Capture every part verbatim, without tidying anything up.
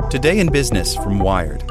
Today in Business from Wired.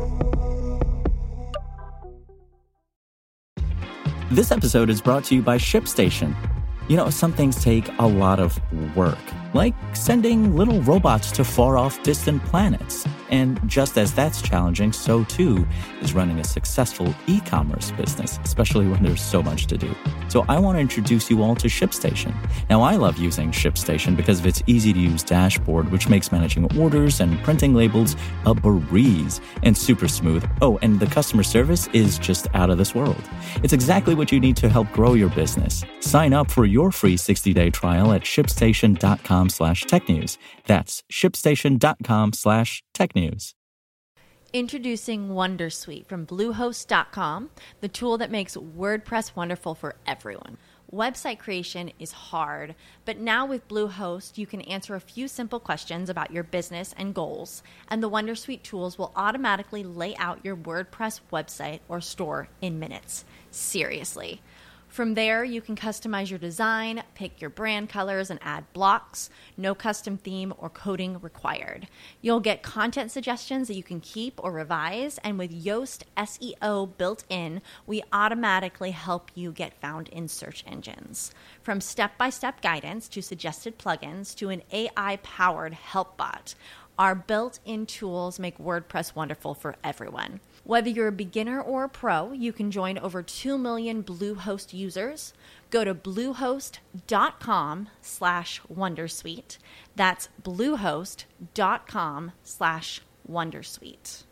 This episode is brought to you by ShipStation. You know, some things take a lot of work, like sending little robots to far-off distant planets. And just as that's challenging, so too is running a successful e-commerce business, especially when there's so much to do. So I want to introduce you all to ShipStation. Now, I love using ShipStation because of its easy-to-use dashboard, which makes managing orders and printing labels a breeze and super smooth. Oh, and the customer service is just out of this world. It's exactly what you need to help grow your business. Sign up for your free sixty-day trial at shipstation.com slash tech news. That's shipstation.com slash tech news. Introducing Wondersuite from Bluehost dot com, the tool that makes WordPress wonderful for everyone. Website creation is hard, but now with Bluehost, you can answer a few simple questions about your business and goals, and the Wondersuite tools will automatically lay out your WordPress website or store in minutes. Seriously. From there, you can customize your design, pick your brand colors, and add blocks. No custom theme or coding required. You'll get content suggestions that you can keep or revise, and with Yoast S E O built in, we automatically help you get found in search engines. From step-by-step guidance to suggested plugins to an A I-powered help bot, our built-in tools make WordPress wonderful for everyone. Whether you're a beginner or a pro, you can join over two million Bluehost users. Go to bluehost.com slash Wondersuite. That's bluehost.com slash Wondersuite.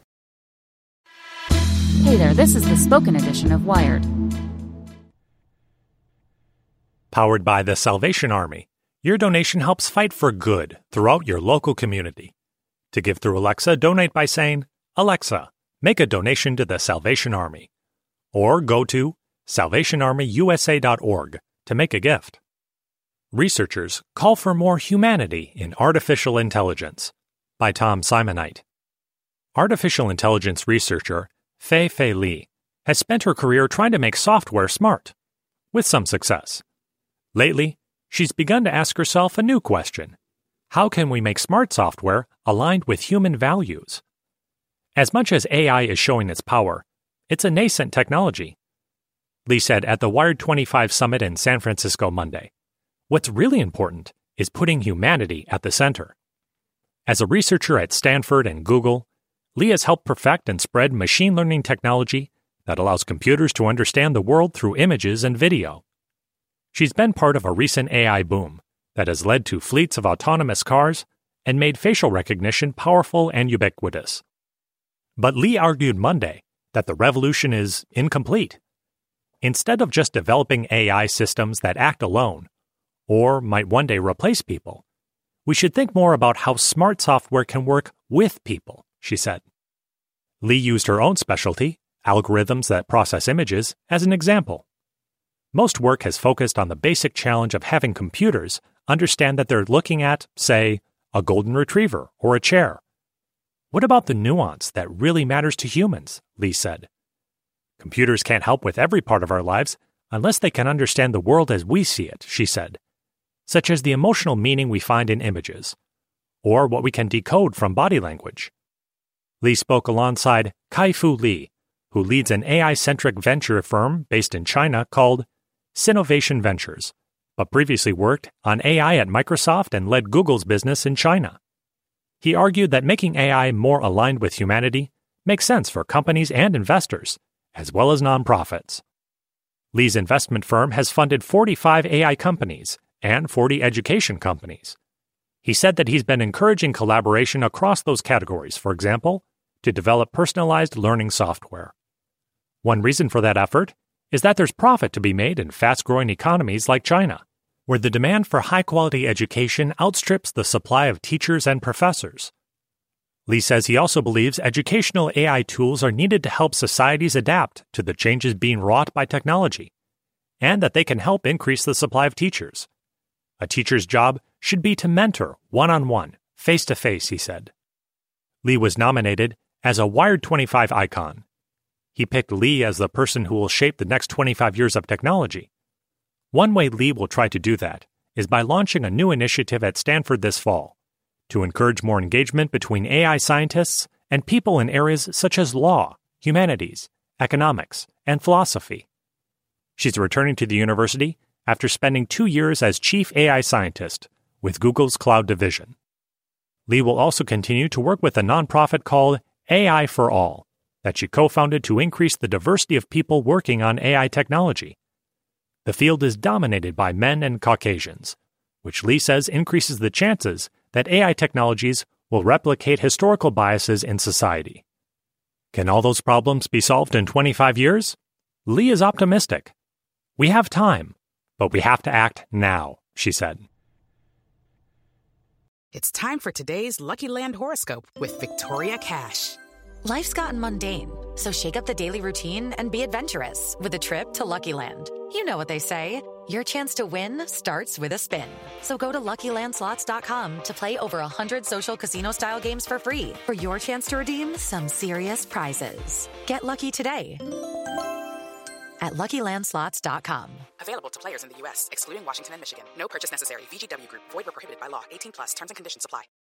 Hey there, this is the spoken edition of Wired. Powered by the Salvation Army, your donation helps fight for good throughout your local community. To give through Alexa, donate by saying, Alexa, make a donation to the Salvation Army. Or go to salvation army u s a dot org to make a gift. Researchers call for more humanity in artificial intelligence by Tom Simonite. Artificial intelligence researcher Fei-Fei Li has spent her career trying to make software smart, with some success. Lately, she's begun to ask herself a new question. How can we make smart software aligned with human values? As much as A I is showing its power, it's a nascent technology. Li said at the Wired twenty-five Summit in San Francisco Monday, what's really important is putting humanity at the center. As a researcher at Stanford and Google, Li has helped perfect and spread machine learning technology that allows computers to understand the world through images and video. She's been part of a recent A I boom that has led to fleets of autonomous cars and made facial recognition powerful and ubiquitous. But Li argued Monday that the revolution is incomplete. Instead of just developing A I systems that act alone, or might one day replace people, we should think more about how smart software can work with people, she said. Li used her own specialty, algorithms that process images, as an example. Most work has focused on the basic challenge of having computers understand that they're looking at, say, a golden retriever or a chair. What about the nuance that really matters to humans? Li said. Computers can't help with every part of our lives unless they can understand the world as we see it, she said, such as the emotional meaning we find in images, or what we can decode from body language. Li spoke alongside Kai-Fu Lee, who leads an A I-centric venture firm based in China called Sinovation Ventures, but previously worked on A I at Microsoft and led Google's business in China. He argued that making A I more aligned with humanity makes sense for companies and investors, as well as nonprofits. Li's investment firm has funded forty-five A I companies and forty education companies. He said that he's been encouraging collaboration across those categories, for example, to develop personalized learning software. One reason for that effort is that there's profit to be made in fast-growing economies like China, where the demand for high-quality education outstrips the supply of teachers and professors. Li says he also believes educational A I tools are needed to help societies adapt to the changes being wrought by technology, and that they can help increase the supply of teachers. A teacher's job should be to mentor one-on-one, face-to-face, he said. Li was nominated as a Wired twenty-five icon. He picked Li as the person who will shape the next twenty-five years of technology. One way Li will try to do that is by launching a new initiative at Stanford this fall to encourage more engagement between A I scientists and people in areas such as law, humanities, economics, and philosophy. She's returning to the university after spending two years as chief A I scientist with Google's cloud division. Lee will also continue to work with a nonprofit called A I for All that she co-founded to increase the diversity of people working on A I technology. The field is dominated by men and Caucasians, which Lee says increases the chances that A I technologies will replicate historical biases in society. Can all those problems be solved in twenty-five years? Lee is optimistic. We have time, but we have to act now, she said. It's time for today's Lucky Land horoscope with Victoria Cash. Life's gotten mundane, so shake up the daily routine and be adventurous with a trip to Lucky Land. You know what they say, your chance to win starts with a spin. So go to Lucky Land Slots dot com to play over one hundred social casino-style games for free for your chance to redeem some serious prizes. Get lucky today at Lucky Land Slots dot com. Available to players in the U S, excluding Washington and Michigan. No purchase necessary. V G W Group. Void where prohibited by law. eighteen plus. Terms and conditions apply.